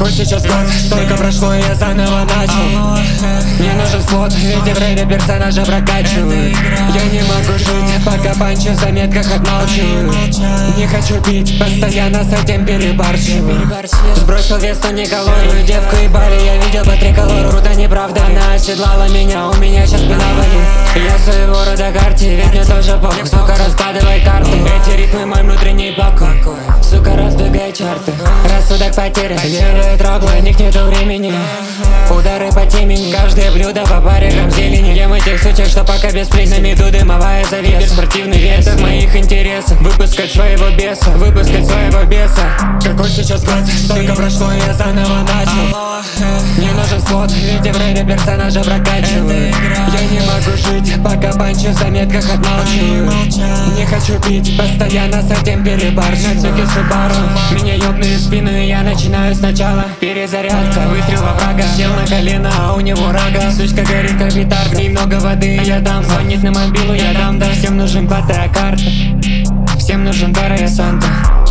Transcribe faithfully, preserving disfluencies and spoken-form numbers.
Какой сейчас год? Столько прошло, и я заново начал. Мне нужен слот, ведь время персонажа прокачивает. Я не могу жить, пока панчи в заметках отмалчиваю. Не хочу пить, постоянно с этим перебарщиваю. Сбросил вес, но не калорию. Девку ебали, я видел по триколору. Круто, неправда, она оседлала меня. У меня сейчас спина болит. Я своего рода карте, ведь мне тоже похуй. Сука, раскладывай карты. Эти ритмы мой внутренний покой. Сука, раздвигай чарты. Рассудок потерян, делает рок, для них нету времени. Удары по темени, каждое блюдо по паре грамм зелени. Ем этих сучек, что пока без плей. На меду дымовая завеса. Спортивный вес, это в моих интересах. Выпускать своего беса, выпускать своего беса. Какой сейчас год? Столько прошло, и я заново начал. Мне нужен слот, ведь время персонажа прокачивает. Я не могу жить, пока панчи в заметках отмалчиваю. Не хочу пить, постоянно с этим перебарщиваю. На цуке Субару, меня ёбнули в спину, и я начинаю сначала. Перезарядка, выстрел во врага. Сел на колено, а у него рога. Сучка горит, как гитар, в ней много воды. Я дам, звонит на мобилу, я дам, да. Всем нужен патая карта, всем нужен Дарья Санта.